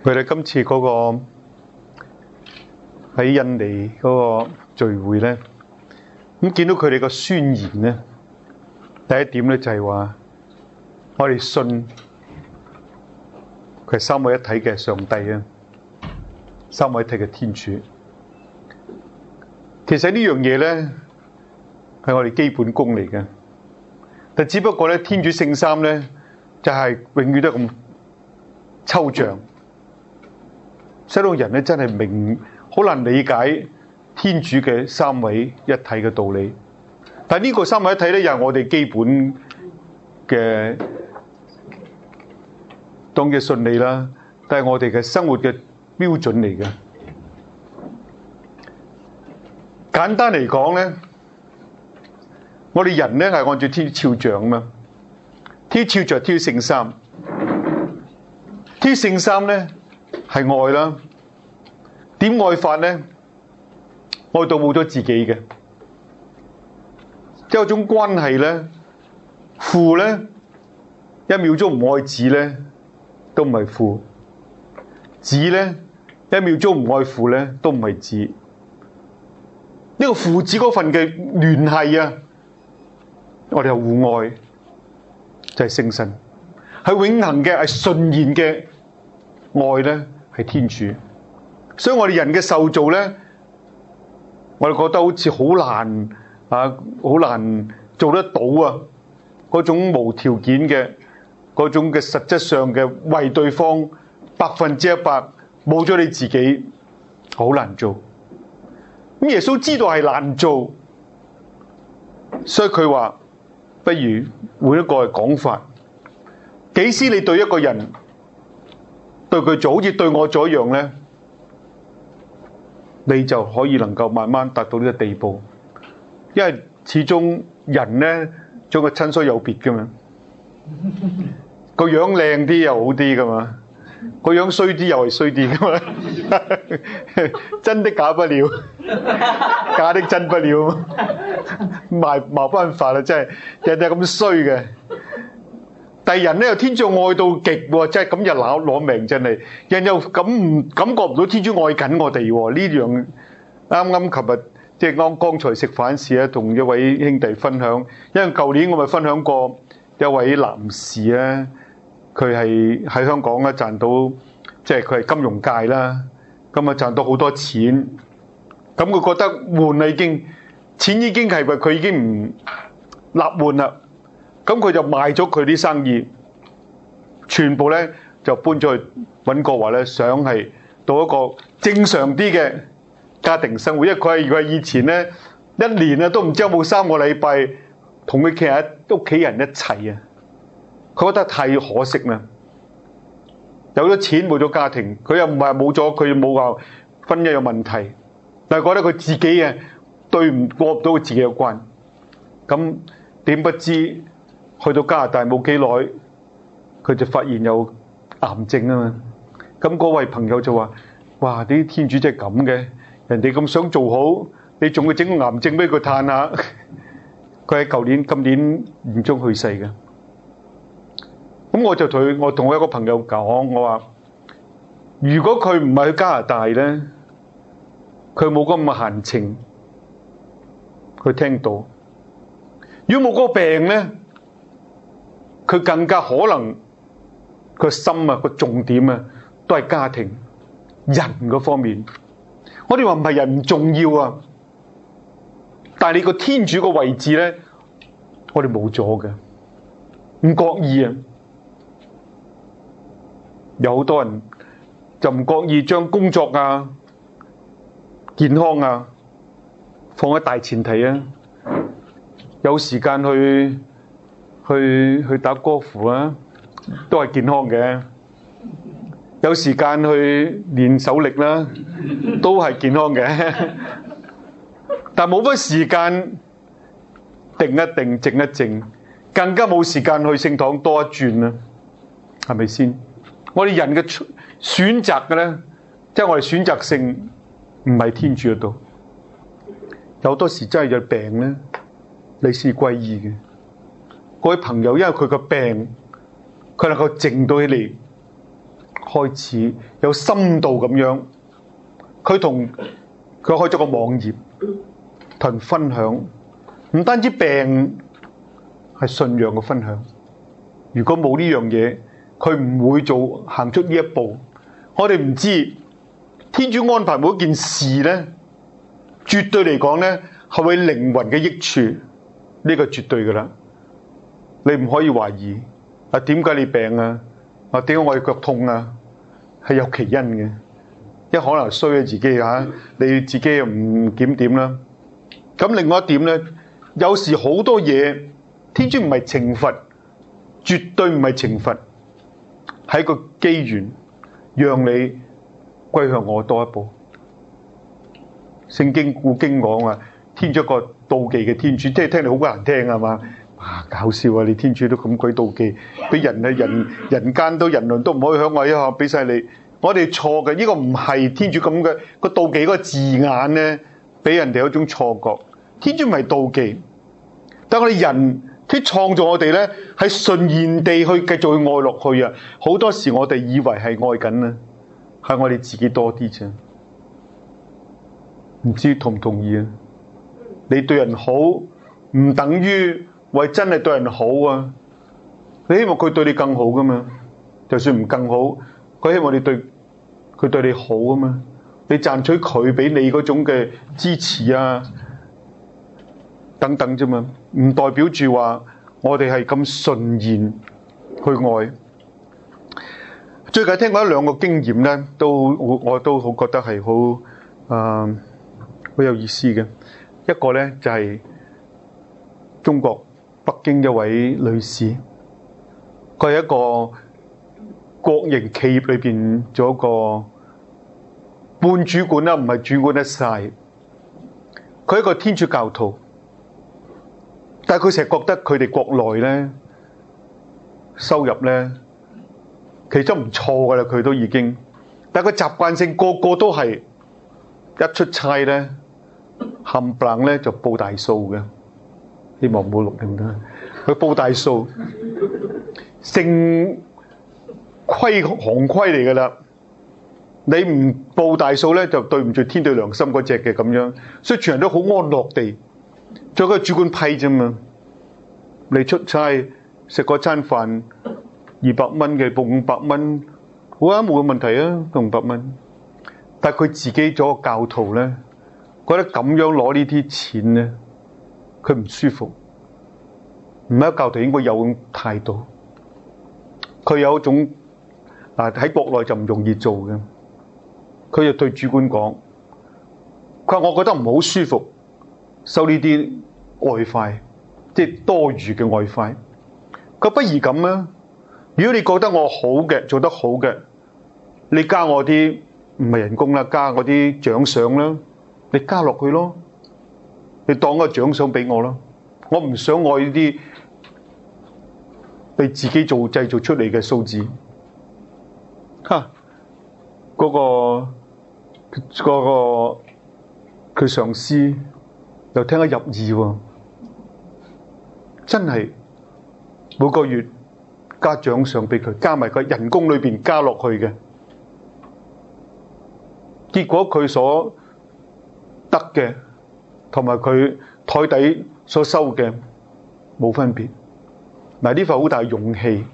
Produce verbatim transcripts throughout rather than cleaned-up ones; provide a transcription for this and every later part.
佢哋今次嗰個喺印尼嗰個聚會咧，咁見到佢哋個宣言咧，第一點咧就係話，我哋信佢係三位一體嘅上帝啊，三位一體嘅天主。其實呢樣嘢咧係我哋基本功嚟嘅，但只不過咧天主聖三咧就係永遠都咁抽象。使到人咧真係明好難理解天主嘅三位一體嘅道理，但係呢個三位一體咧又係我哋基本嘅當嘅順利啦，但係我哋嘅生活嘅標準嚟嘅。簡單嚟講咧，我哋人咧係按照天主肖像啊嘛，天主肖像天主聖三，天主聖三咧係愛啦，點愛法咧？愛到冇咗自己嘅，即係有種關係咧。父咧一秒鐘唔愛子咧，都唔係父；子咧一秒鐘唔愛父咧，都唔係子。呢個父子嗰份嘅聯繫啊，我哋係互愛，就係聖神，係永恆嘅，係純然嘅愛咧。係天主，所以我哋人嘅受造咧，我哋覺得好似好難啊，好難做得到啊！嗰種無條件嘅，嗰種嘅實質上嘅為對方百分之一百，冇咗你自己，好難做。咁耶穌知道係難做，所以佢話：不如換一個講法，幾時你對一個人，對佢做好似對我做一樣咧，你就可以能夠慢慢達到呢個地步。因為始終人咧，將個親疏有別噶嘛，個樣靚啲又好啲噶嘛，個樣衰啲又係衰啲噶嘛，真的假不了，假的真不了，冇冇辦法啦，真係人哋係咁衰嘅。但係人咧又天主愛到極喎，即係咁又攞攞命，真係人又感唔感覺唔到天主愛緊我哋喎。呢樣啱啱琴日即係啱剛才食飯時咧，同一位兄弟分享，因為舊年我咪分享過一位男士咧，佢係喺香港咧賺到，即係佢係金融界啦，咁啊賺到好多錢，咁佢覺得悶啦已經，錢已經係話佢已經唔立悶啦。咁佢就賣咗佢啲生意，全部咧就搬咗去溫哥華咧，想係到一個正常啲嘅家庭生活。因為佢係如果以前咧一年啊都唔知有冇三個禮拜同佢企喺屋企人一齊啊，佢覺得太可惜啦。有咗錢冇咗家庭，佢又唔係冇咗，佢冇話婚姻有問題，但係覺得佢自己啊對唔過唔到佢自己嘅關。咁點不知？去到加拿大冇幾耐，佢就發現有癌症啊嘛。咁嗰位朋友就話：哇！啲天主真係咁嘅，人哋咁想做好，你仲會整個癌症俾佢嘆下？佢喺舊年、今年年中去世嘅。咁我就同佢，我同我一個朋友講，我話：如果佢唔係去加拿大咧，佢冇咁嘅閒情，佢聽到。如果冇嗰個病咧，佢更加可能個心啊個重點啊都係家庭人嗰方面。我哋話唔係人唔重要啊，但係你個天主個位置咧，我哋冇咗嘅，唔覺意啊。有好多人就唔覺意將工作啊、健康啊放喺大前提啊，有時間去。去去打高爾夫啊，都係健康嘅。有時間去練手力啦，都係健康嘅。但冇乜時間定一定靜一靜，更加冇時間去聖堂多一轉啦，係咪先？我哋人嘅選擇嘅咧，即係我哋選擇性唔係天主嗰度。有好多時真係有病咧，你先歸依嘅。嗰位朋友因為佢個病，佢能夠靜到起嚟， 開始有深度咁樣，佢同佢開咗個網頁同人分享，唔單止病係信仰嘅分享。如果冇呢樣嘢，佢唔會做行出呢一步。我哋唔知天主安排每一件事咧，絕對嚟講咧係為靈魂嘅益處，呢個絕對噶啦。你唔可以懷疑啊，點解你病啊？啊，點解我哋腳痛啊？係有其因嘅，一可能衰咗自己嚇，你自己又唔檢點啦。咁另外一點咧，有時好多嘢天主唔係懲罰，絕對唔係懲罰，係一個機緣，讓你歸向我多一步。聖經古經講啊，天主一個妒忌嘅天主，即係聽嚟好難聽係嘛？啊，搞笑啊！你天主都咁鬼妒忌，俾人啊人人間都人倫都唔可以向我一下俾晒你。我哋錯嘅，呢個唔係天主咁嘅個妒忌嗰個字眼咧，俾人哋有一種錯覺。天主唔係妒忌，但係我哋人佢創造我哋咧，係順然地去繼續去愛落去啊！好多時我哋以為係愛緊啊，係我哋自己多啲啫。唔知同唔同意啊？你對人好，唔等於為真係對人好啊！你希望佢對你更好噶嘛？就算唔更好，佢希望你對佢對你好啊嘛！你賺取佢俾你嗰種嘅支持啊，等等啫嘛，唔代表住話我哋係咁順然去愛。最近聽過一兩個經驗咧，都我我都好覺得係好啊好有意思嘅。一個咧就係中國北京一位女士，佢係一個國營企業裏邊做一個半主管啦，唔係主管得晒。佢係一個天主教徒，但係佢成日覺得佢哋國內咧收入咧其實唔錯噶啦，佢都已經，但係佢習慣性個個都係一出差咧冚唪唥咧就報大數嘅。希望唔好錄咁多，佢報大數，成規行規嚟噶啦。你唔報大數咧，就對唔住天對良心嗰隻嘅咁樣。所以全人都好安樂地，做個主管批啫嘛。你出差食嗰餐飯二百蚊嘅報五百蚊，好啊，冇問題啊，都五百蚊。但係佢自己做個教徒咧，覺得咁樣攞呢啲錢咧，佢唔舒服。唔係一個教徒應該有種態度，佢有一種啊喺國內就唔容易做嘅。佢就對主管講：佢話我覺得唔好舒服，收呢啲外快，即係多餘嘅外快。佢不如咁啊！如果你覺得我好嘅，做得好嘅，你加我啲唔係人工啦，加我啲獎賞啦，你加落去咯，你當個獎賞俾我咯。我唔想愛呢啲被自己做製造出嚟嘅數字。嚇，嗰個嗰個佢上司又聽得入耳喎，真係每個月加獎賞俾佢，加埋佢人工裏邊加落去嘅。結果佢所得嘅同埋佢台底所收嘅冇分別。嗱，呢份好大勇氣，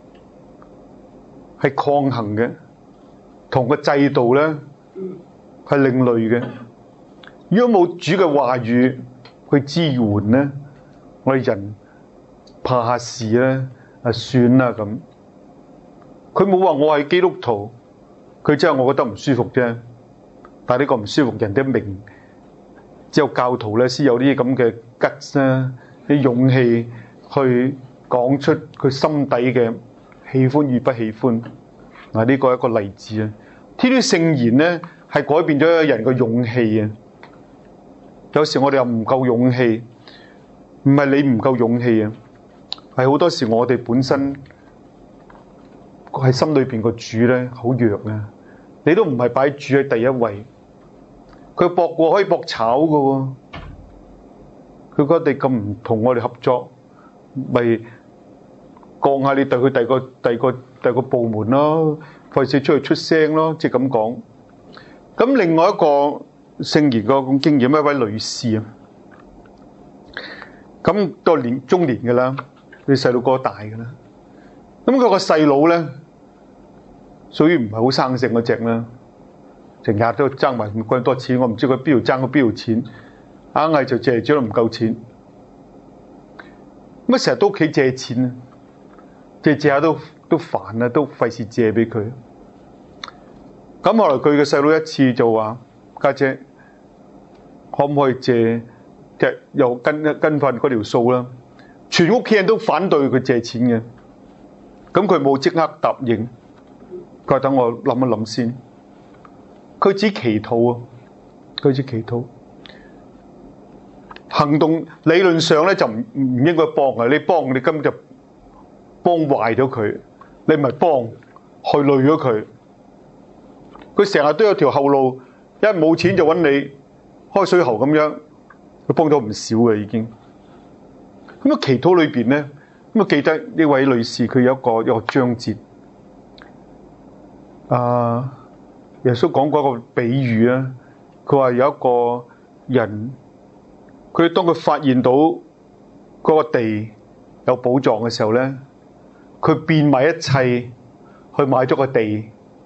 係抗衡嘅，同個制度咧係另類嘅。如果冇主嘅話語去支援咧，我哋人怕下事咧，啊算啦咁。佢冇話我係基督徒，佢只係我覺得唔舒服啫。但係呢個唔舒服，人哋明，只有教徒咧先有啲咁嘅吉啦，啲勇氣去講出佢心底嘅喜歡與不喜歡。嗱，呢個係一個例子啊！天主聖言咧係改變咗一個人嘅勇氣啊！有時我哋又唔夠勇氣，唔係你唔夠勇氣啊，係好多時我哋本身喺心裏邊個主咧好弱啊！你都唔係擺主喺第一位，佢搏過可以搏炒噶喎，佢覺得你咁唔同我哋合作，咪降下你對佢第二個第二個第二個部門咯， 費事出去出聲咯，即係咁講。咁另外一個聖賢個咁經驗，一位女士啊，咁都係年中年嘅啦，佢細路哥大嘅啦。咁佢個細佬咧，屬於唔係好生性嗰隻啦，成日都爭埋咁多錢，我唔知佢邊度爭佢邊度錢，硬係就借咗都唔夠錢。咁啊，成日都屋企借錢啊，借借下都都煩啊，都費事借俾佢。咁後來佢嘅細佬一次就話：家姐，可唔可以借？即係又跟一跟翻嗰條數啦。全屋企人都反對佢借錢嘅，咁佢冇即刻答應。佢話等我諗一諗先。佢只祈禱啊，佢只祈禱。行動理論上咧就唔唔應該幫啊！你幫你根本就幫壞咗佢，你唔係幫，去累咗佢。佢成日都有條後路，一冇錢就揾你開水喉咁樣，佢幫咗唔少嘅已經。咁啊，祈禱裏邊咧，咁啊記得呢位女士佢有一個有一個章節，啊，耶穌講過一個比喻啊，佢話有一個人，佢當佢發現到嗰個地有寶藏嘅時候咧，佢變賣一切去買咗個地。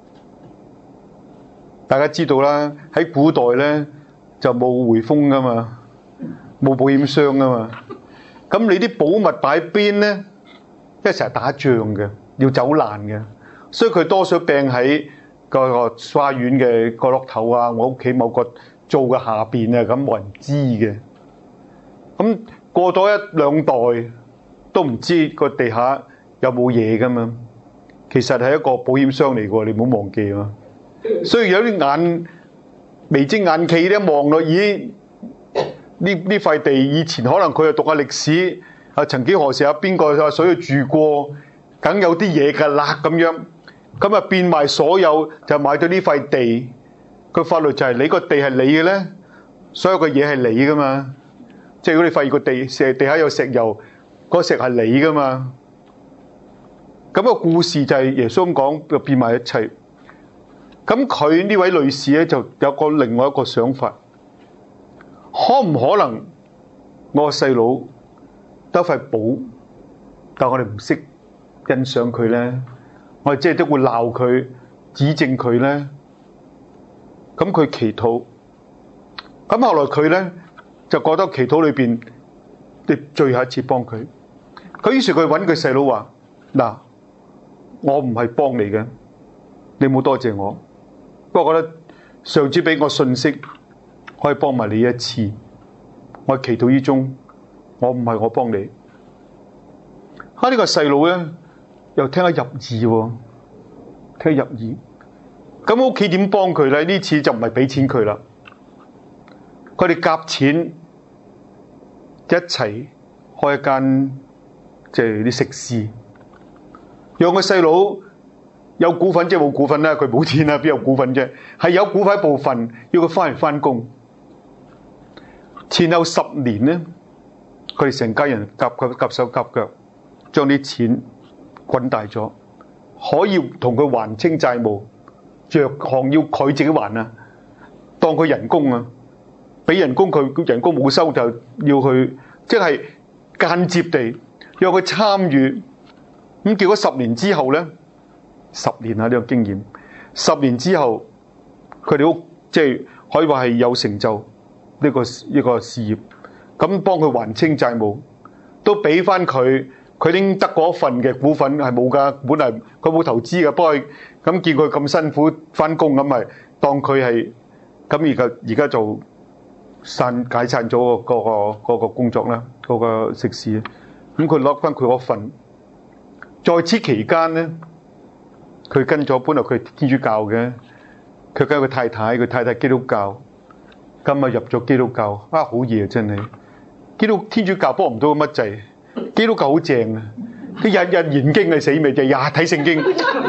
大家知道啦，喺古代咧就冇匯豐噶嘛，冇保險箱噶嘛。咁你啲寶物擺邊咧？因為成日打仗嘅，要走難嘅，所以佢多數病喺個個花園嘅角落頭啊，我屋企某個灶嘅下邊啊，咁冇人知嘅。咁過咗一兩代都唔知個地下有冇嘢噶嘛。其實係一個保險箱嚟嘅，你唔好忘記啊。所以有啲眼眉精眼企咧望落，咦？呢呢塊地以前可能佢又讀下歷史，啊曾幾何時有邊個水去住過，梗有啲嘢㗎啦咁樣。咁啊變賣所有就買到呢塊地，個法律就係你個地係你嘅咧，所有嘅嘢係你㗎嘛。即係如果你發現個地石地下有石油，嗰石係你㗎嘛。咁個故事就係耶穌咁講，就變賣一切。咁佢呢位女士咧就有個另外一個想法，可唔可能我個細佬得塊寶，但我哋唔識欣賞佢咧，我哋即係都會鬧佢、指正佢咧。咁佢祈禱，咁後來佢咧就覺得祈禱裏邊嘅最後一次幫佢，佢於是佢揾佢細佬話：嗱，我唔係幫你嘅，你冇多謝我。不過我覺得上主俾我信息，可以幫埋你一次。我祈禱之中，我唔係我幫你。哈！呢個細佬咧又聽得入耳喎，聽得入耳。咁屋企點幫佢咧？呢次就唔係俾錢佢啦，佢哋夾錢一齊開一間即係啲食肆，讓個細佬有股份，即係冇股份啦，佢冇錢啦，邊有股份啫？係有股份部分，要佢翻嚟翻工。前後十年咧，佢哋成家人夾夾夾手夾腳，將啲錢滾大咗，可以同佢還清債務，着項要佢自己還啊，當佢人工啊，俾人工佢，人工冇收就要去，即係間接地讓佢參與。咁結果十年之後咧。十年啊！呢個經驗，十年之後，佢哋屋即係可以話係有成就呢個呢個事業，咁幫佢還清債務，都俾翻佢，佢拎得嗰份嘅股份係冇㗎，本嚟佢冇投資㗎，不過咁見佢咁辛苦翻工，咁咪當佢係咁而家而家就散解散咗嗰個嗰個工作啦，嗰個食肆，咁佢攞翻佢嗰份，在此期間咧。佢跟咗，本來佢係天主教嘅，佢跟佢太太，佢太太基督教，今日入咗基督教，啊好嘢真係！基督天主教幫唔到乜滯，基督教好正啊！佢日日研經係死未？日日睇聖經，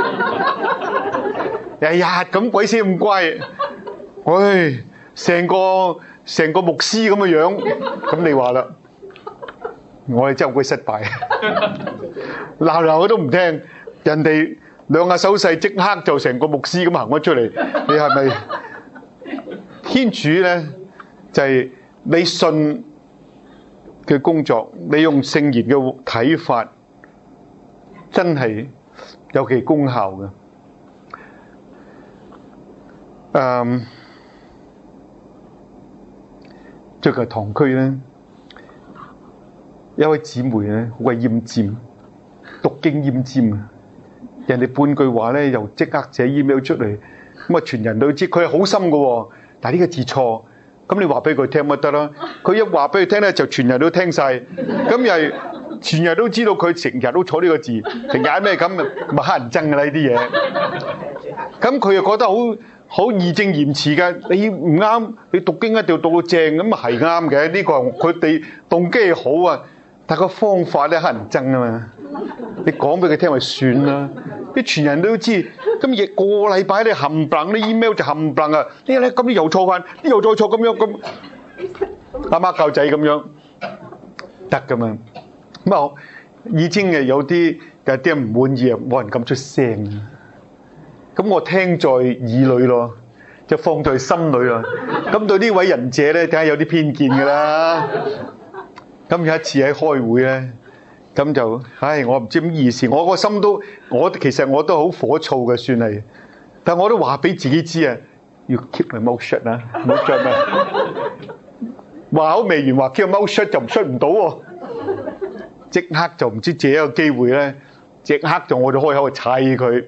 日日咁鬼死咁乖，唉，成個成個牧師咁嘅樣，咁你話啦，我哋真係好鬼失敗，鬧鬧佢都唔聽，人哋。 兩下手勢即刻就成個牧師咁行咗出嚟。你係咪天主咧？就係、是、你信嘅工作，你用聖言嘅睇法，真係有其功效嘅。誒，最近堂區咧，有一位姊妹咧，好鬼奄尖，讀經奄尖啊！人哋半句話咧，又即刻寫 email 出嚟，咁啊全人都知佢係好心嘅喎。但係呢個字錯，咁你話俾佢聽咪得啦？佢一話俾佢聽咧，就全人都聽晒，咁又係全日都知道佢成日都錯呢個字，成日咩咁，咪乞人憎㗎啦呢啲嘢。咁佢又覺得好好義正言辭嘅，你唔啱，你讀經一定要讀到正，咁係啱嘅。呢個佢哋動機係好啊，但個方法咧乞人憎啊嘛。你講俾佢聽咪算啦，啲全人都知。咁亦個禮拜你冚唪唥啲 email 就冚唪唥啊！呢咧咁又錯翻，呢又再錯咁樣咁，阿媽教仔咁樣得噶嘛？咁啊已經係有啲有啲人唔滿意啊，冇人敢出聲。咁我聽在耳裏咯，就放在心裏啦。咁對呢位仁者咧，梗係有啲偏見噶啦。咁有一次喺開會咧。咁就，唉，我唔知點意思，我個心都，我其實我都好火燥嘅，算係，但我都話俾自己知啊，要 keep my mouth shut 啊，唔好再咩，話口未完，話 keep my mouth shut 就唔 shut 唔到喎，即刻就唔知借一個機會咧，即刻就我就開口去砌佢，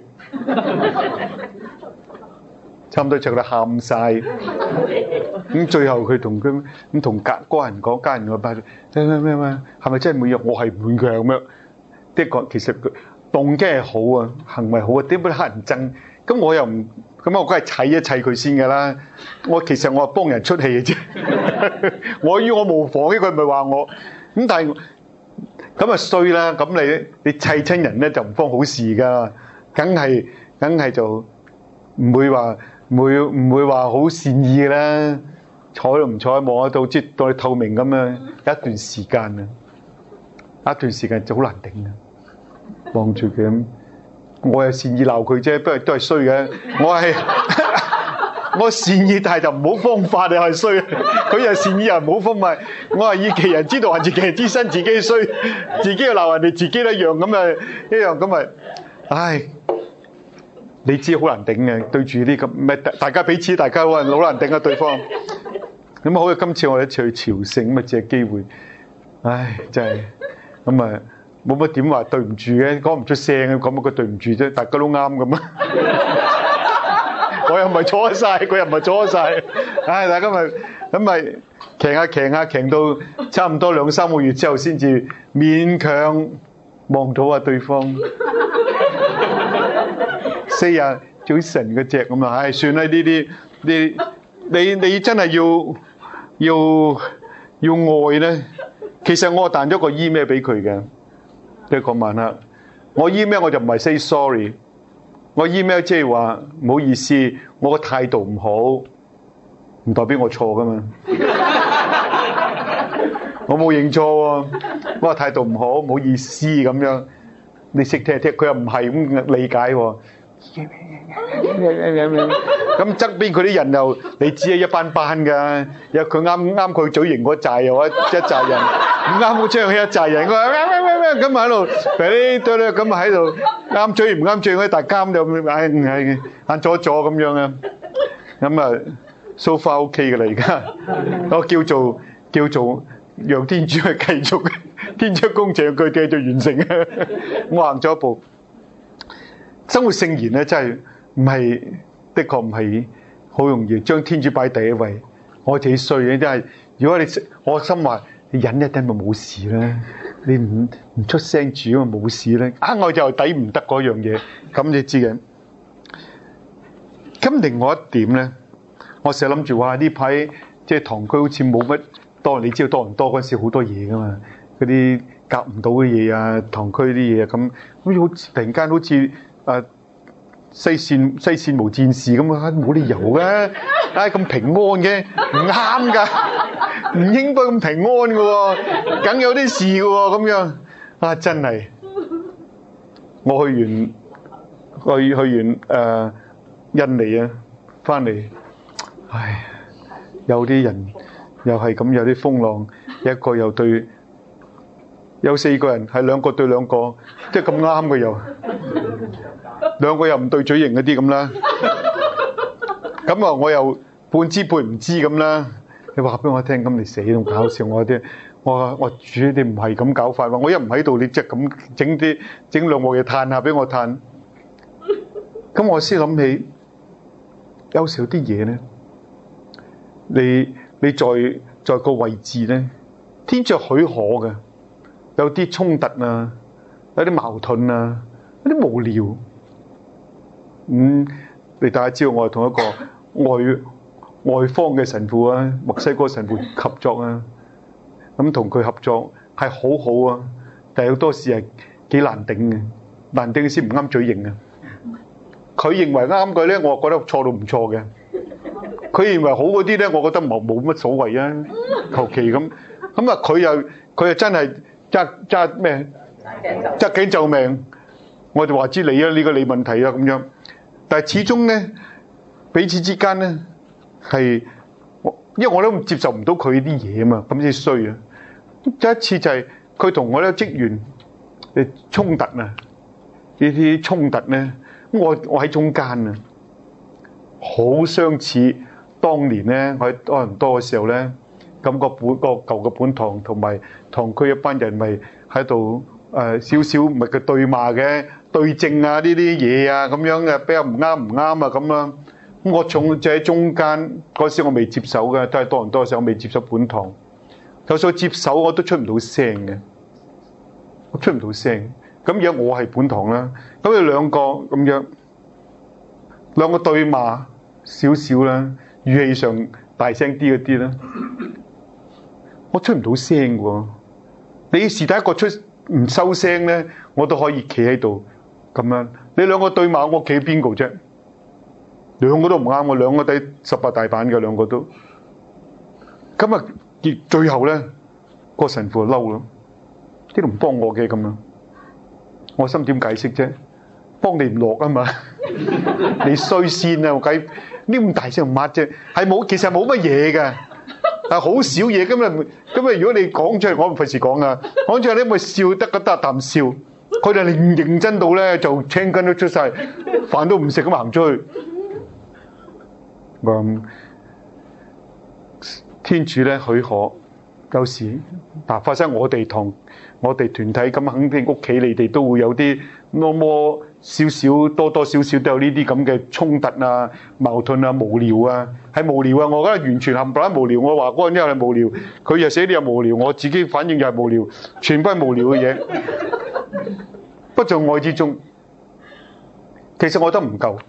差唔多就佢喊晒。咁最後佢同佢咁同家人講，家人話咩咩咩咩，係咪真係滿意？我係滿強咁樣。的確，其實佢動機係好啊，行為好啊，點解乞人憎？咁我又唔咁，我梗係砌一砌佢先㗎啦。我其實我係幫人出氣嘅啫。我於我無妨，呢佢咪話我咁，但係咁啊衰啦。咁你你砌親人咧就唔方好事㗎，梗係梗係就唔會話。唔會唔會話好善意嘅啦，睬都唔睬，望得到即係當你透明咁樣一段時間啊，一段時間就好難頂啊！望住佢咁，我係善意鬧佢啫，不過都係衰嘅。我係我善意，但係就唔好方法，你係衰。佢又善意又唔好方法，我係以其人之道還治其人之身，自己衰，自己又鬧人哋，自己都一樣咁啊，一樣咁啊，唉。你知好難頂嘅，對住啲咁咩？大家彼此，大家好難好難頂啊！對方咁好，今次我哋一齊去朝聖，咁啊借機會，唉，真係咁啊，冇乜點話對唔住嘅，講唔出聲嘅，講乜個對唔住啫？大家都啱咁啊！我又唔係錯晒，佢又唔係錯晒，唉，大家咪咁咪騎下騎下騎到差唔多兩三個月之後，先至勉強望到啊對方。四日早晨嗰隻咁啊，唉，算啦呢啲，你你你真係要要要愛咧。其實我彈咗個 email 俾佢嘅，即係嗰晚黑。我 email 我就唔係 say sorry， 我 email 即係話唔好意思，我個態度唔好，唔代表我錯噶嘛。我冇認錯喎，我話態度唔好，唔好意思咁樣。你識聽聽，佢又唔係咁理解喎。咁側邊佢啲人又你知啊，一班班㗎，有佢啱啱佢嘴型嗰紮又一一紮人，唔啱好張起一紮人，我話咩咩咩咩咁喺度，誒對咧咁喺度啱嘴唔啱嘴嗰啲大監就唉係眼左左咁樣啊，咁啊 so far OK 㗎啦而家，我叫做叫做讓天主去繼續天主工程佢繼續完成啊，我行咗一步。生活聖言咧，真係唔係，的確唔係好容易將天主擺第一位。我自己衰嘅，真係。如果你我心話，你忍一忍咪冇事啦。你唔唔出聲住咪冇事咧。啊，我就抵唔得嗰樣嘢，咁你知嘅。咁另外一點咧，我成日諗住話呢排即係堂區好似冇乜多，你知道多倫多嗰陣時好多嘢噶嘛，嗰啲夾唔到嘅嘢啊，堂區啲嘢啊，咁好似好突然間好似〜啊！西線西線無戰事咁啊，冇理由嘅，唉咁平安嘅，唔啱㗎，唔應該咁平安嘅喎，梗有啲事嘅喎，咁樣啊真係，我去完去去完誒、呃、印尼啊，翻嚟，唉，有啲人又係咁，有啲風浪，一個又對，有四個人係兩個對兩個，即係咁啱嘅又，兩個又唔對嘴型嗰啲咁啦。咁啊，我又半知半唔知咁啦。你話俾我聽，咁你死都搞笑我啲。我話我主你唔係咁搞法喎，我一唔喺度，你即係咁整啲整兩鑊嘢嘆下俾我嘆。咁我先諗起，有時候啲嘢咧，你你在在個位置咧，天主許可嘅，有啲衝突啊，有啲矛盾啊，有啲無聊。咁你大家知道我係同一個外外方嘅神父啊，墨西哥神父合作啊。咁同佢合作係好好啊，但係好多時係幾難頂嘅，難頂先唔啱嘴型啊。佢認為啱嘅咧，我覺得錯到唔錯嘅；佢認為好嗰啲咧，我覺得冇冇乜所謂啊，求其咁。咁啊，佢又佢又真係揸揸咩？揸頸就命，我就話知你啊，呢個你問題啊咁樣。但係始終咧，彼此之間咧係，因為我都接受唔到佢啲嘢啊嘛，咁先衰啊！有一次就係佢同我啲職員誒衝突啊，呢啲衝突咧，我我喺中間啊，好相似當年咧，我喺多倫多嘅時候咧，咁個本個舊嘅本堂同埋堂區一班人咪喺度誒少少唔係嘅對罵嘅對證啊，呢啲嘢啊咁樣嘅比較唔啱唔啱啊咁啦。咁我仲就喺中間嗰時我未接手嘅，都係多倫多嘅時候我未接手本堂。就算接手我都出唔到聲嘅，我出唔到聲。咁而家我係本堂啦，咁有兩個咁樣，兩個對罵少少啦，語氣上大聲啲嗰啲啦，我出唔到聲喎。你是第一個出唔收聲咧，我都可以企喺度咁樣。你兩個對罵，我企邊個啫？兩個都唔啱，我兩個抵十八大板嘅兩個都。咁啊！最後咧，個神父就嬲咯，啲都唔幫我嘅咁樣。我心點解釋啫？幫你唔落啊嘛，你衰先啊！我計呢咁大聲抹啫，係冇，其實冇乜嘢嘅，係好少嘢。咁啊，咁啊，如果你講出嚟，我唔費事講啊。講出嚟咧，咪笑得得一啖笑。佢哋認認真到咧，就青筋都出晒，飯都唔食咁行出去。嗯。天主咧許可，有時嗱發生我哋同我哋團體咁，肯定屋企你哋都會有啲多麼少少多多少少都有呢啲咁嘅衝突啊、矛盾啊、無聊啊，係無聊啊！我覺得完全冚唪唥無聊。我話嗰個人又係無聊，佢又寫啲又無聊，我自己反應又係無聊，全部係無聊嘅嘢。不在愛之中，其實我覺得唔夠。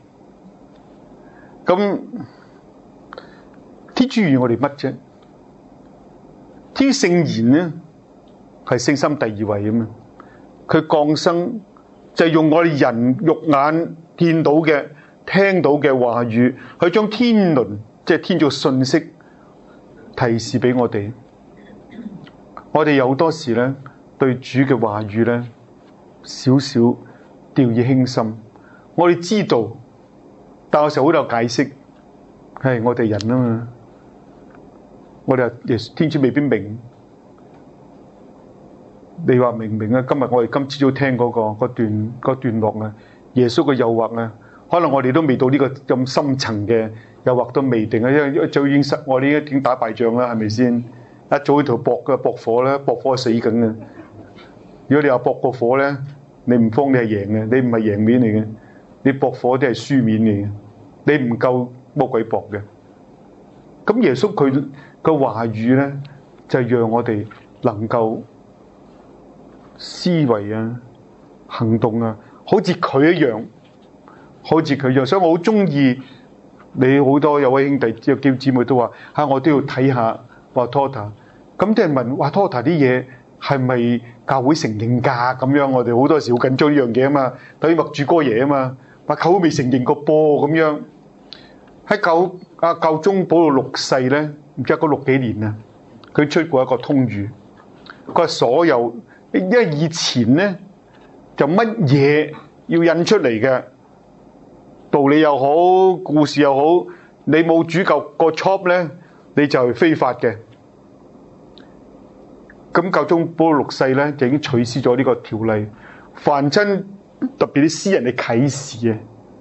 咁天主預我哋乜啫？天聖言咧係聖心第二位啊嘛，佢降生就係用我哋人肉眼見到嘅、聽到嘅話語，去將天倫即係天主信息提示俾我哋。我哋有好多時咧對主嘅話語咧少少掉以輕心，我哋知道，但有時候好有解釋，係我哋人啊嘛。我哋話天主未必明，你話明唔明啊？今日我哋今朝早聽嗰、嗰個嗰段嗰段落啊，耶穌嘅誘惑啊，可能我哋都未到呢個咁深層嘅誘惑都未定啊，因為一早已經失，我哋已經打敗仗啦，係咪先？一早喺度搏嘅搏火咧，搏火死緊啊！如果你話搏個火咧，你唔慌你係贏嘅，你唔係贏面嚟嘅，你搏火啲係輸面嚟嘅，你唔夠魔鬼搏嘅。咁耶穌佢個話語咧，就係讓我哋能夠思維啊、行動啊，好似佢一樣，好似佢一樣。所以我好中意你好多有位兄弟、有叫姊妹都話：嚇，我都要睇下華托塔。咁啲人問華托塔啲嘢係咪教會承認㗎？咁樣我哋好多時好緊張呢樣嘢啊嘛，等於默主哥爺啊嘛，話教會未承認過噃咁樣。喺教啊教宗保祿六世咧，唔知嗰六幾年啊，佢出過一個通諭，佢話所有，因為以前咧就乜嘢要印出嚟嘅道理又好，故事又好，你冇主教個 chop 咧，你就係非法嘅。咁教宗保祿六世咧就已經取消咗呢個條例，凡親特別啲私人嘅啟示啊，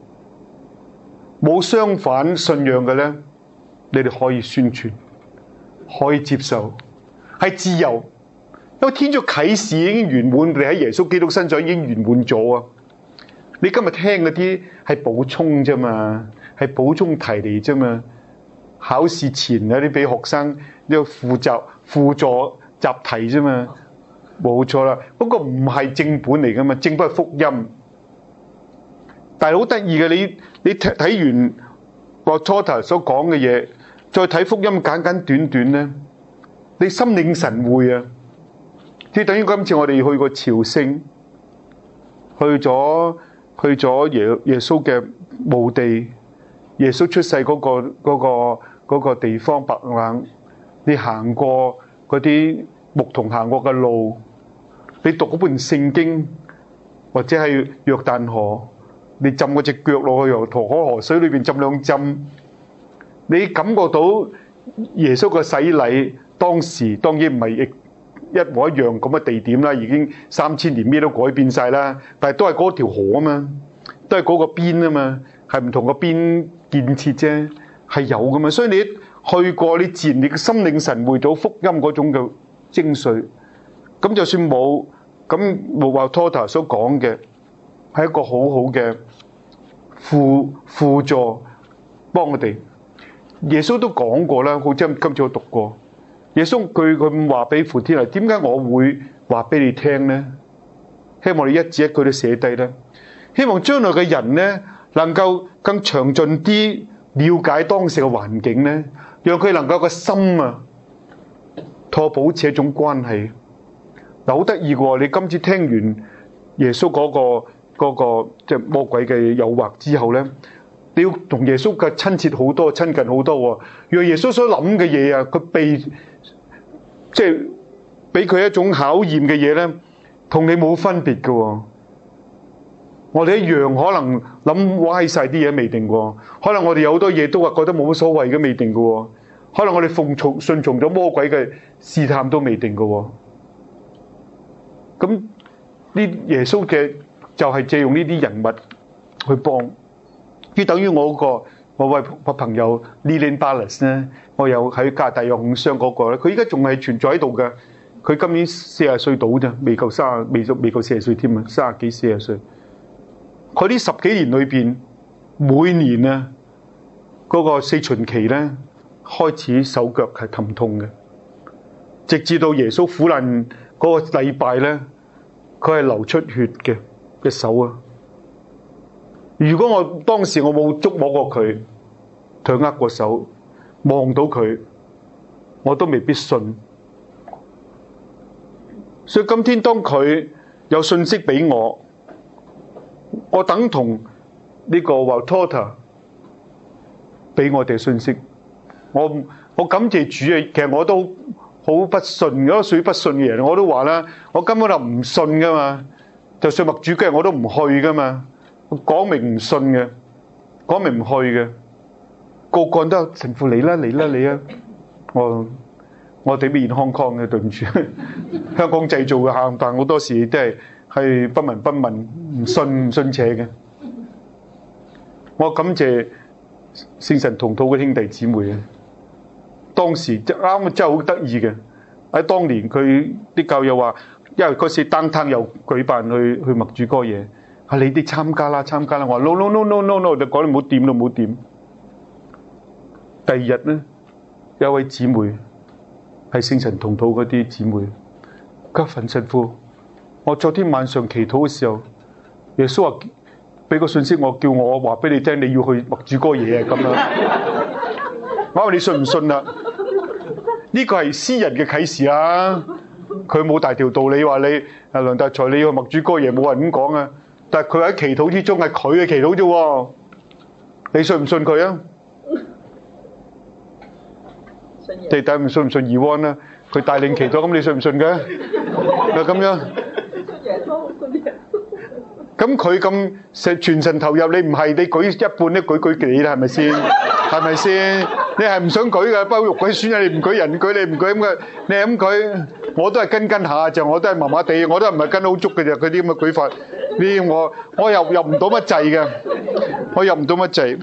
冇相反信仰嘅咧，你哋可以宣傳，可以接受，係自由。因為天主啟示已經圓滿，你喺耶穌基督身上已經圓滿咗啊！你今日聽嗰啲係補充啫嘛，係補充題嚟啫嘛。考試前有啲俾學生呢個輔習輔助習題啫嘛，冇錯啦。嗰個唔係正本嚟噶嘛，正本係福音。但係好得意嘅，你你睇睇完個 Walther 所講嘅嘢，再睇福音簡簡短短咧，你心領神會啊！即係等於今次我哋去過朝聖，去咗去咗耶耶穌嘅墓地，耶穌出世嗰個嗰個嗰個地方白冷，你行過嗰啲牧童行過嘅路，你讀嗰本聖經，或者係約旦河，你浸嗰隻腳落去由陀可河水裏邊浸兩浸，你感覺到耶穌嘅洗禮，當時當然唔係亦一模一樣咁嘅地點啦，已經三千年咩都改變晒啦，但係都係嗰條河啊嘛，都係嗰個邊啊嘛，係唔同個邊建設啫，係有噶嘛，所以你去過，你自然你嘅心領神會到福音嗰種嘅精髓。咁就算冇，咁冇話 Walther 所講嘅係一個好好嘅輔輔助幫我哋。耶穌都講過啦，好似今次我讀過。耶穌佢佢話俾傅天啊，點解我會話俾你聽呢？希望你一字一句都寫低啦。希望將來嘅人呢，能夠更詳盡啲了解當時嘅環境呢，讓佢能夠個心啊，同我保持一種關係。嗱，好得意喎！你今次聽完耶穌嗰個嗰個即係魔鬼嘅誘惑之後呢，你要同耶穌嘅親切好多，親近好多喎。讓耶穌所諗嘅嘢啊，佢被即係俾佢一種考驗嘅嘢咧，同你冇分別嘅喎。我哋一樣可能諗歪晒啲嘢未定喎，可能我哋有好多嘢都話覺得冇乜所謂嘅未定嘅喎，可能我哋奉從順從咗魔鬼嘅試探都未定嘅喎。咁呢耶穌嘅就係借用呢啲人物去幫，即等於我個我位朋友 Lilian Ballas 咧，我有喺加拿大有控傷嗰個咧，佢依家仲係存在喺度嘅。佢今年四十歲到咋，未夠三十，未足未夠四十歲添啊，三十幾四十歲。佢呢十幾年裏邊，每年啊嗰個四旬期咧，開始手腳係疼痛嘅，直至到耶穌苦難嗰個禮拜咧，佢係流出血嘅隻手啊！如果我當時我冇觸摸過佢，同佢握過手，望到佢，我都未必信。所以今天當佢有信息俾我，我等同呢個話 Walther 俾我哋信息。我我感謝主啊！其實我都好不信，如果屬於不信嘅人，我都話啦，我根本就唔信噶嘛。就算默主嘅我都唔去噶嘛。講明唔信嘅，講明唔去嘅，個個人都神父嚟啦嚟啦嚟啊！我我哋面康康嘅，對唔住，香港製造嘅喊，但好多時都係係不聞不問，唔信唔信邪嘅。我感謝聖神同禱嘅兄弟姊妹啊！當時即啱真係好得意嘅，喺當年佢啲教友話，因為嗰時單攤又舉辦去去默主哥嘢。係你哋參加啦，參加啦！我話 no no no no no no， 就講你唔好掂都唔好掂。第二日咧，有位姊妹係聖神同禱嗰啲姊妹，佢話馮神父，我昨天晚上祈禱嘅時候，耶穌話俾個信息我，叫我話俾你聽，你要去默主哥嘢啊咁樣。我話你信唔信啊？呢個係私人嘅啟示啊！佢冇大條道理話你啊梁達才你要去默主哥嘢，冇人咁講啊！但係佢喺祈禱之中係佢嘅祈禱啫，你信唔信佢啊？地底唔信唔信二灣啦？佢帶領祈禱，咁你信唔信嘅？就咁樣。信耶穌，信耶穌。 咁佢咁成全神投入，你唔係你舉一半都舉舉幾啦，係咪先？係咪先？你係唔想舉嘅，包肉舉孫啊！你唔舉人舉你唔舉咁嘅，你係咁舉，我都係跟跟下就，我都係麻麻地，我都唔係跟好足嘅啫。佢啲咁嘅舉法，呢我我又入唔到乜滯嘅，我入唔到乜滯。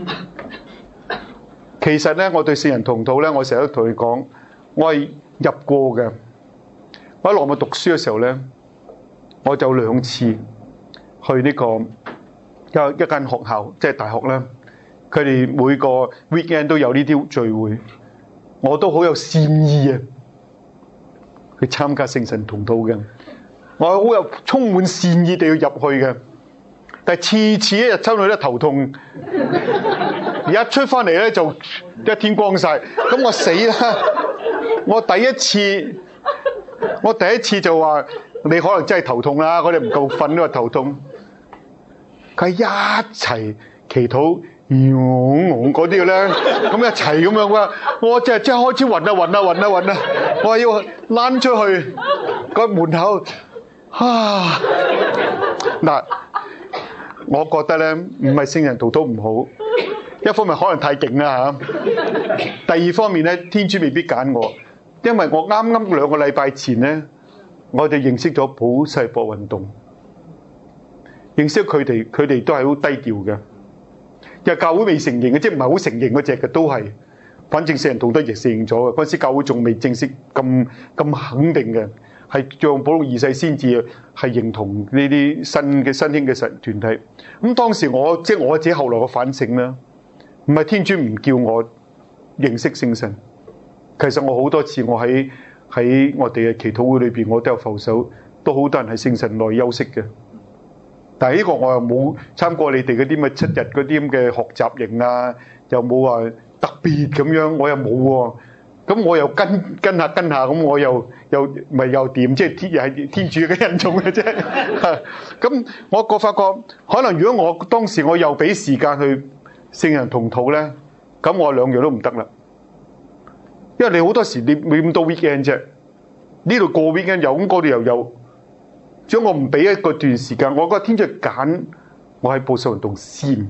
其實咧，我對聖人同禱咧，我成日都同佢講，我係入過嘅。我喺羅馬讀書嘅時候咧，我就兩次去呢個有一間學校，即係大學啦。佢哋每個 weekend 都有呢啲聚會，我都好有善意啊，去參加聖神同禱嘅。我好有充滿善意地要入去嘅，但係次次一日出去都頭痛，而一出翻嚟咧就一天光晒。咁我死啦！我第一次，我第一次就話你可能真係頭痛啦，我哋唔夠瞓都話頭痛。佢一齊祈禱。嗰啲嘅咧，咁一齊咁樣喎，我真係即係開始暈啊暈啊暈啊暈啊！我話要躝出去個門口啊！嗱，我覺得咧唔係聖人同禱唔好，一方面可能太勁啦嚇，第二方面咧天主未必揀我，因為我啱啱兩個禮拜前咧，我哋認識咗普世博運動，認識佢哋，佢哋都係好低調嘅。又教會未承認嘅，即係唔係好承認嗰隻嘅都係，反正聖人同禱亦承認咗嘅。嗰陣時教會仲未正式咁咁肯定嘅，係讓保祿二世先至係認同呢啲新嘅新興嘅神團體。咁當時我即係我自己後來嘅反省啦，唔係天主唔叫我認識聖神，其實我好多次我喺喺我哋嘅祈禱會裏邊，我都有浮手，都好多人喺聖神內休息嘅。但係呢個我又冇參過你哋嗰啲乜七日嗰啲咁嘅學習營啊，又冇話特別咁樣，我又冇喎。咁我又跟跟下跟下，咁我又又咪又掂，即係天又係天主嘅恩寵嘅啫。咁我個發覺，可能如果我當時我又俾時間去聖人同禱咧，咁我兩樣都唔得啦。因為你好多時你冇咁多 weekend 啫，呢度過 weekend 有，咁嗰度又有。如果我唔俾一個段時間，我覺得天主揀我喺保守運動先。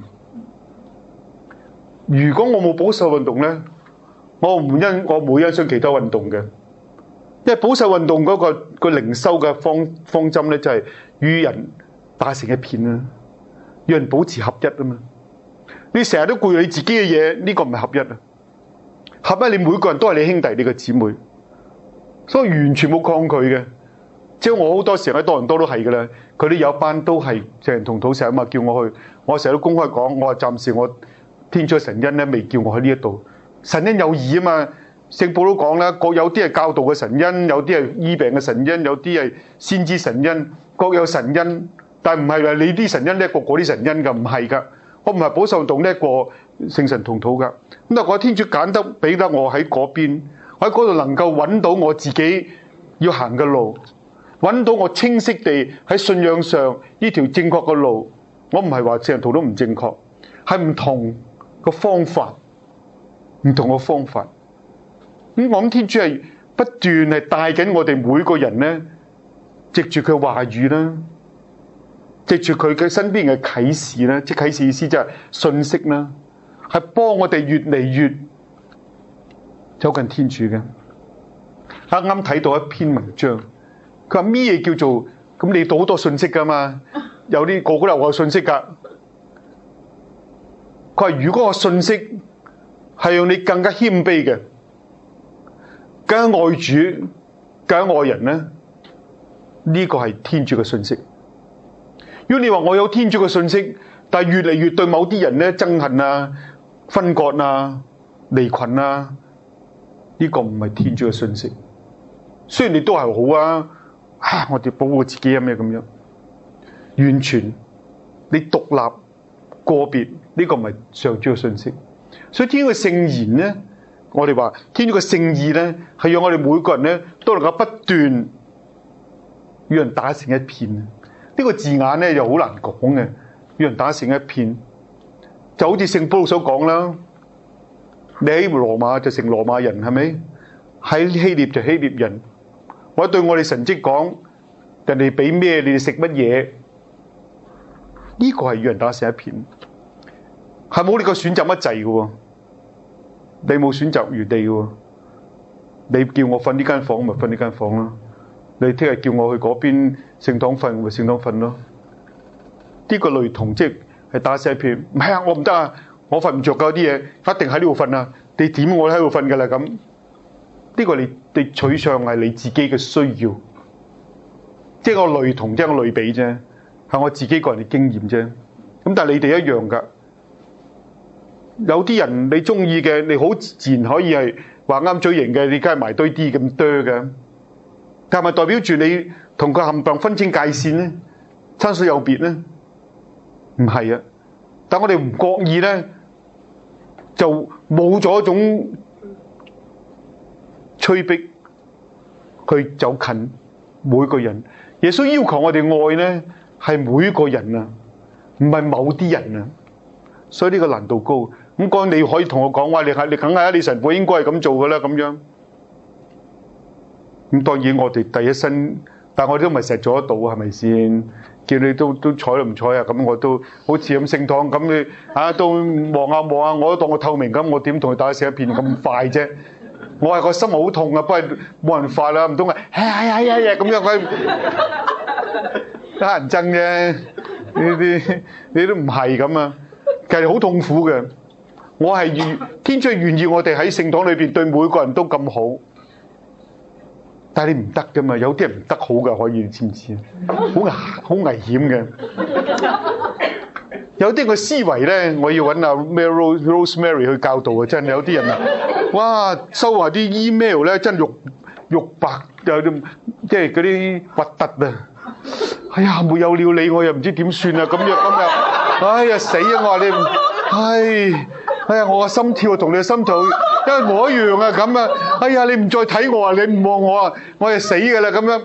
如果我冇保守運動咧，我唔欣我冇欣賞其他運動嘅，因為保守運動嗰個個靈修嘅方方針咧就係與人打成一片啦，與人保持合一啊嘛。你成日都顧你自己嘅嘢，呢個唔係合一啊。合一你每個人都係你兄弟，你嘅姊妹，所以完全冇抗拒嘅。即係我好多時喺多倫多都係嘅啦，佢哋有一班都係聖人同禱成日嘛叫我去，我成日都公開講，我話暫時我天主神恩咧未叫我喺呢一度，神恩有義啊嘛，聖保羅都講啦，各有啲係教導嘅神恩，有啲係醫病嘅神恩，有啲係先知神恩，各有神恩，但係唔係話你啲神恩叻過嗰啲神恩㗎，唔係㗎，我唔係保守運動叻過聖神同禱㗎，咁但係我天主揀得俾得我喺嗰邊，我喺嗰度能夠揾到我自己要行嘅路。揾到我清晰地喺信仰上呢條正確嘅路，我唔係話聖人同禱唔正確，係唔同個方法，唔同個方法。咁我諗天主係不斷係帶緊我哋每個人咧，藉住佢話語啦，藉住佢嘅身邊嘅啟示啦，即係啟示意思就係信息啦，係幫我哋越嚟越走近天主嘅。啱啱睇到一篇文章。佢話咩嘢叫做咁？你讀好多信息噶嘛？有啲個個都有信息噶。佢話如果個信息係讓你更加謙卑嘅，更加愛主、更加愛人咧，呢個係天主嘅信息。如果你話我有天主嘅信息，但係越嚟越對某啲人咧憎恨啊、分割啊、離群啊，呢個唔係天主嘅信息。雖然你都係好啊。啊！我哋保護自己有咩咁樣？完全你獨立個別呢個唔係上主嘅信息。所以天主嘅聖言咧，我哋話天主嘅聖意咧，係讓我哋每個人咧都能夠不斷與人打成一片。呢、這個字眼咧又好難講嘅，與人打成一片，就好似聖保祿所講啦。你喺羅馬就成羅馬人，係咪？喺希臘就希臘人。或者對我哋神職講，人哋俾咩，你哋食乜嘢？ 呢個係與人打成一片，係冇你個選擇乜滯嘅，你冇選擇餘地嘅。你叫我瞓呢間房咪瞓呢間房咯，你聽日叫我去嗰邊聖堂瞓咪聖堂瞓咯。呢個類同即係打成一片，唔係啊，我唔得啊，我瞓唔着㗎啲嘢，一定喺呢度瞓啊！你點我都喺度瞓㗎啦咁。呢個你你取向係你自己嘅需要，即係個類同即係個類比啫，係我自己個人嘅經驗啫。咁但係你哋一樣㗎，有啲人你中意嘅，你好自然可以係話啱嘴型嘅，你梗係埋堆啲咁多嘅。但係咪代表住你同佢冚唪唥分清界線咧？親疏有別咧？唔係啊！但我哋唔覺意咧，就冇咗一種催逼去走近每個人。耶穌要求我哋愛咧，係每個人啊，唔係某啲人啊。所以呢個難度高。咁講你可以同我講話，你係你梗係啊，你神父應該係咁做㗎啦，咁樣。咁當然我哋第一身，但我哋都唔係成日做得到，係咪先？叫你都都睬都唔睬啊！咁我都好似咁聖堂咁，你啊都望下望下，我都當我透明咁，我點同佢打成一片咁快啫？我係個心好痛啊，不過冇人發啦，唔通啊？哎呀哎呀呀咁樣佢得人憎啫？呢啲你都唔係咁啊，其實好痛苦嘅。我係願天主願意我哋喺聖堂裏邊對每個人都咁好。但係你唔得噶嘛，有啲人唔得好噶，可以你知唔知啊？好危好危險嘅。有啲個思維咧，我要揾阿 Mary Rosemary 去教導啊！真係有啲人啊，哇，收下啲 email 咧，真肉肉白有啲，即係嗰啲核突啊！哎呀，沒有了你，我又唔知點算啊！咁樣咁樣，哎呀死啊！我話你，唉，哎呀，我個心跳同你嘅心跳因為冇一樣啊！咁啊，哎呀，你唔再睇我啊，你唔望我啊，我就死㗎啦！咁樣，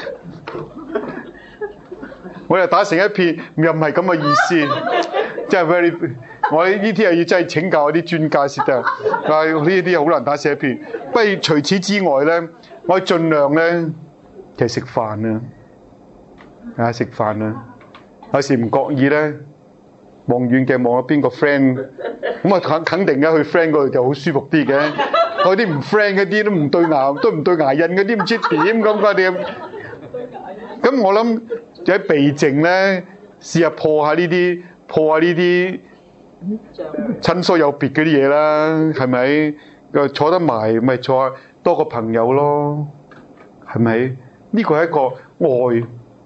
我又打成一片，又唔係咁嘅意思，即係 very， 我呢啲又要真係請教我啲專家先得。但係呢啲好難打成一片。不過除此之外咧，我盡量咧，其實食飯啊，啊食飯啊，有時唔覺意咧。望遠鏡望下邊個 friend， 咁啊肯肯定嘅，去 friend 嗰度就好舒服啲嘅。嗰啲唔 friend 嗰啲都唔對牙，都唔對牙印嗰啲唔知點咁嗰啲。咁我諗喺避靜咧，試下破下呢啲，破下呢啲親疏有別嗰啲嘢啦，係咪？又坐得埋，咪坐下多個朋友咯，係咪？呢個係一個愛，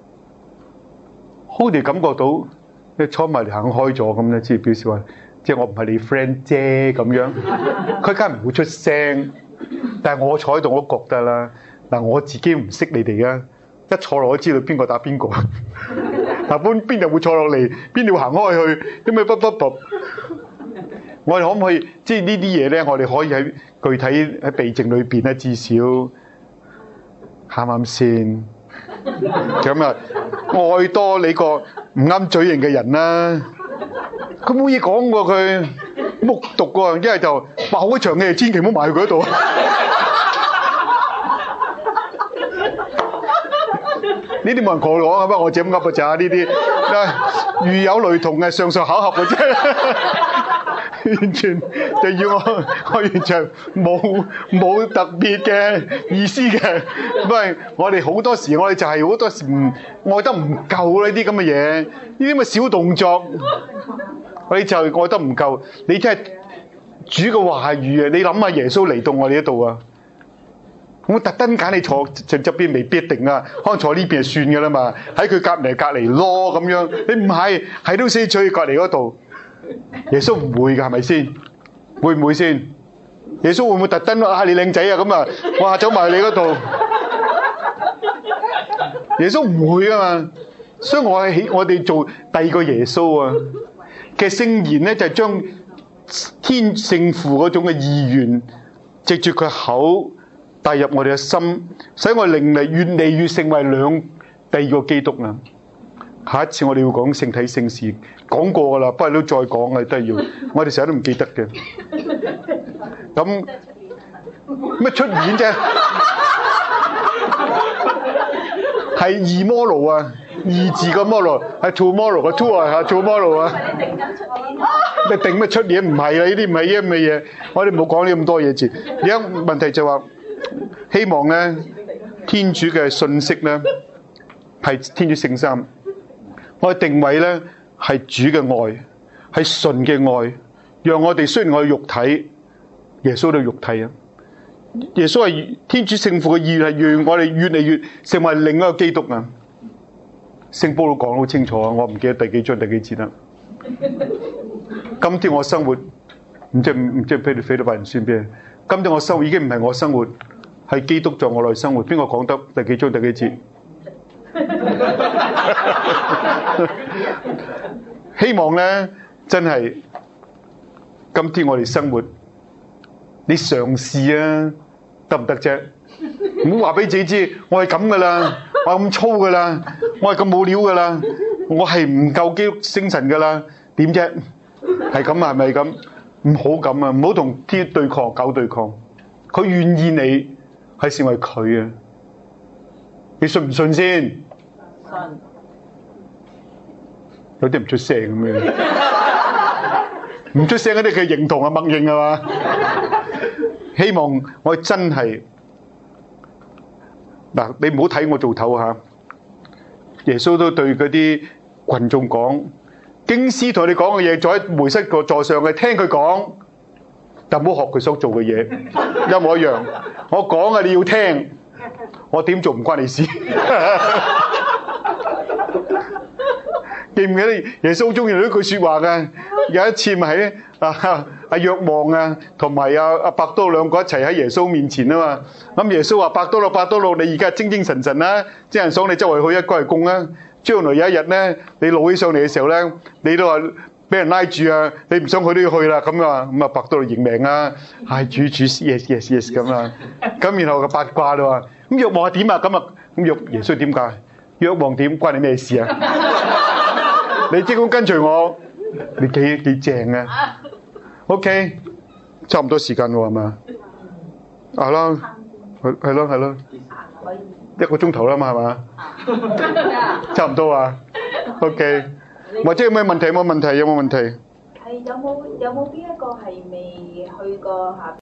好哋感覺到。一坐埋嚟行開咗咁咧，即係表示話，即係我唔係你 friend 啫咁樣。佢梗係唔會出聲，但係我坐喺度，我都覺得啦。嗱，我自己唔識你哋噶，一坐落都知道邊個打邊個。嗱，邊邊度會坐落嚟，邊度行開去，咁咪卜卜卜。我哋可唔可以即係呢啲嘢咧？我哋可以喺具體喺避靜裏邊咧，至少啱啱先咁啊，愛多你個唔啱嘴型嘅人啦，佢冇嘢講喎，佢目讀喎，一係就爆一場嘅，千祈唔好埋去佢嗰度。呢啲冇人講啊，不過我自己噏嘅咋呢啲，如有雷同嘅上述巧合嘅啫，完全就要我，我完全冇冇特別嘅意思嘅。不過我哋好多時，我哋就係好多時唔愛得唔夠呢啲咁嘅嘢，呢啲咁嘅小動作，我哋就係愛得唔夠。你真係主嘅話語啊！你諗下耶穌嚟到我哋呢度啊！我特登揀你坐正側邊，未必一定啊，可能坐呢邊就算㗎啦嘛。喺佢隔離隔離咯咁樣，你唔係係都死坐隔離嗰度。耶穌唔會㗎，係咪先？會唔會先？耶穌會唔會特登啊？你靚仔啊咁啊，哇走埋你嗰度。耶穌唔會㗎嘛，所以我係起我哋做第二個耶穌啊嘅聖言咧，就係將天聖父嗰種嘅意願藉住佢口帶入我哋嘅心，使我哋靈力越嚟越成為兩第二個基督啊！下一次我哋要講聖體聖事，講過噶啦，不過都再講啊，都係要，我哋成日都唔記得嘅。咁咩出現啫？係二摩路啊！ 二字個 tomorrow 係 tomorrow 個 to 啊 tomorrow 啊。 你定緊出年你定乜出嘢？唔係啊！呢啲唔係一咁嘅嘢。我哋唔好講呢咁多嘢字。而家問題就話，希望咧天主嘅信息咧係天主聖三。我哋定位咧係主嘅愛，係純嘅愛，讓我哋雖然我係肉體，耶穌都係肉體啊。耶穌係天主聖父嘅意願係讓我哋越嚟越成為另一個基督啊！聖保羅講得好清楚啊，我唔記得第幾章第幾節啦。今天我生活唔知唔知俾你腓立比人算咩？今天我生活已經唔係我生活，係基督在我內生活。邊個講得第幾章第幾節？希望咧真係今天我哋生活，你嘗試啊，得唔得啫？唔好話俾自己知，我係咁噶啦，我係咁粗噶啦，我係咁冇料噶啦，我係唔夠基督精神噶啦，點啫？係咁啊？係咪咁？唔好咁啊！唔好同天對抗，搞對抗。佢願意你係成為佢啊！你信唔信先？信。有啲唔出聲咁樣，唔出聲嗰啲佢認同啊，默認啊嘛。希望我真係嗱，你唔好睇我做頭嚇。耶穌都對嗰啲羣眾講。經師同你講嘅嘢，坐喺梅瑟個座上嘅，聽佢講，但唔好學佢所做嘅嘢，一模一樣。我講啊，你要聽，我點做唔關你事。記唔記得耶穌好中意呢句説話嘅？有一次咪喺啊阿若望啊，同埋阿阿伯多兩個一齊喺耶穌面前啊嘛。咁耶穌話：伯多祿，伯多祿，你而家精精神神啦，啲人想你周圍去一個係供啊。將來有一日咧，你老起上嚟嘅時候咧，你都話俾人拉住啊，你唔想去都要去啦咁啊，咁啊伯多祿認命啊，係主主 yes yes yes 咁啊，咁然後個八卦啦話，咁若望係點啊？咁啊，咁若耶穌點解？若望點關你咩事啊？你即管跟隨我，你幾幾正啊 ？OK，差唔多時間喎係嘛？係咯，係係咯係咯。一個鐘頭啦嘛，係嘛？差唔多啊。OK，或者有咩問題？有冇問題？有冇問題？ 係有冇有冇邊一個係未去過下？